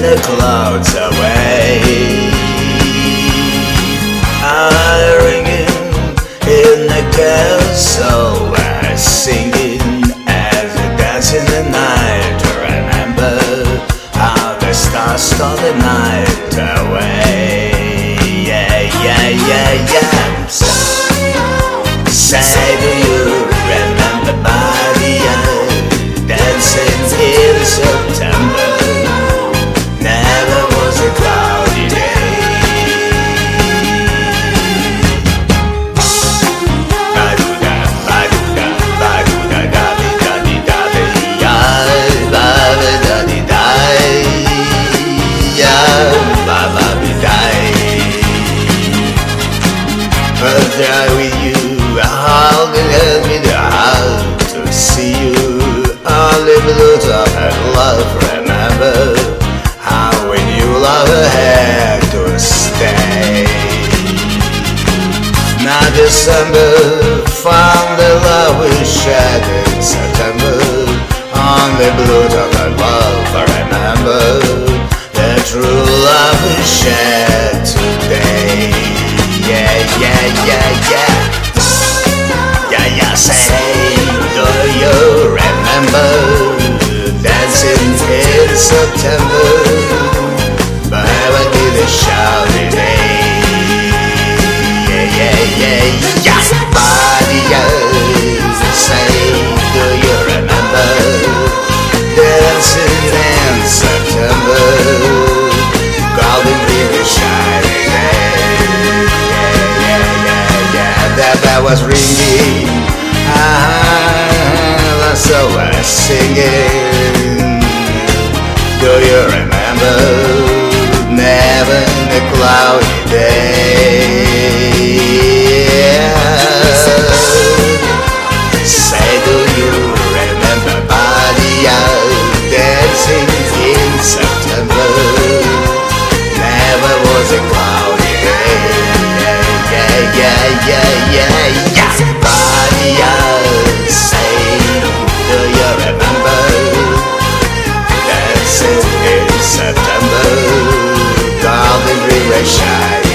the clouds away. I'm ringing in the castle, we're singing as we dance in the night. Remember how the stars stole the night away. Yeah, yeah, yeah, yeah. Say, do you remember Bahia dancing in September? Never was a cloudy day. Ba-do-da, ba-do-da, ba-do-da, da-di-da-di-da-di, ba-ba-da-di-da, ba-ba-bi-da. But there with you, how can help me to how to see you? Only blues of her love. Remember how when you love her had to stay. Now December found the love we shared in September. Only blues of her love. Remember the true love we shared today. Yeah, yeah, yeah, yeah. Yeah, yeah, say, do you remember dancing in September? But I did a shouty day. Yeah, yeah, yeah, yeah. Bahia, say, do you remember dancing in September? Golden river shiny day. That bell was ringing, so I was singing. Do you remember? Never in a cloudy day. Say, do you remember Bahia dancing in September? Never was a cloudy day. Yeah, yeah, yeah, yeah, yeah. Bahia, say, do you remember dancing in September? Golden river shine.